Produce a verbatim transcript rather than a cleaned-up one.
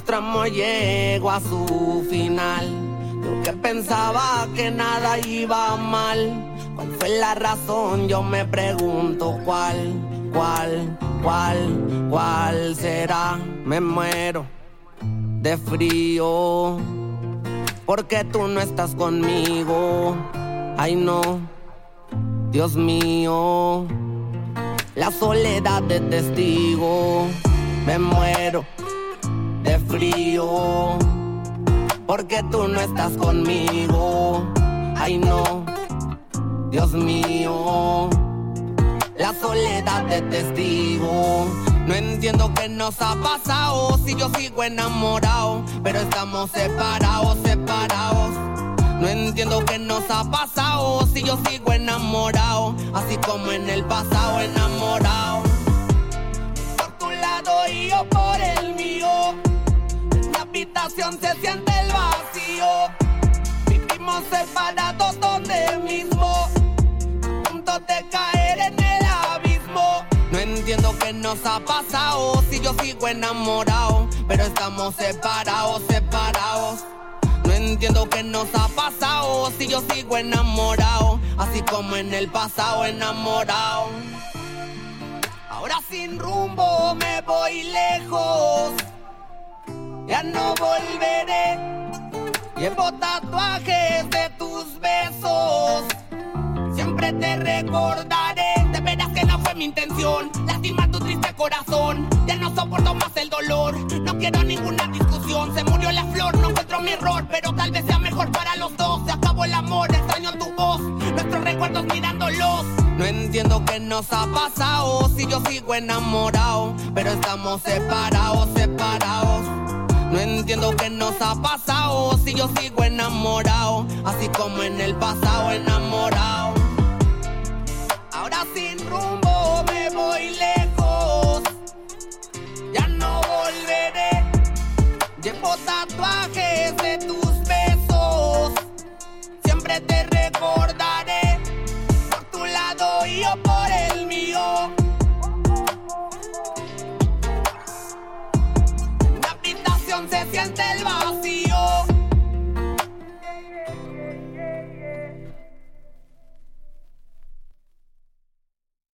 nuestro amor llegó a su final. Yo que pensaba que nada iba mal. ¿Cuál fue la razón? Yo me pregunto cuál, cuál, cuál, cuál será. Me muero de frío porque tú no estás conmigo. Ay no, Dios mío, la soledad de testigo. Me muero de frío porque tú no estás conmigo. Ay no, Dios mío, la soledad de testigo. No entiendo qué nos ha pasado si yo sigo enamorado, pero estamos separados, separados. No entiendo qué nos ha pasado si yo sigo enamorado, así como en el pasado enamorado. Por tu lado y yo por el mío, en la habitación se siente el vacío. Vivimos separados donde mismo, a punto de caer en el abismo. No entiendo qué nos ha pasado si yo sigo enamorado, pero estamos separados, separados. No entiendo qué nos ha pasado si yo sigo enamorado, así como en el pasado enamorado. Ahora sin rumbo me voy lejos, ya no volveré. Llevo tatuajes de tus besos, siempre te recordaré. De veras que no fue mi intención lastimar tu triste corazón. Ya no soporto más el dolor, no quiero ninguna discusión. Se murió la flor, no encuentro mi error, pero tal vez sea mejor para los dos. Se acabó el amor, extraño tu voz, nuestros recuerdos mirándolos. No entiendo qué nos ha pasado si yo sigo enamorado, pero estamos separados, separados. No entiendo qué nos ha pasado si yo sigo enamorado, así como en el pasado enamorado. Ahora sin rumbo me voy lejos,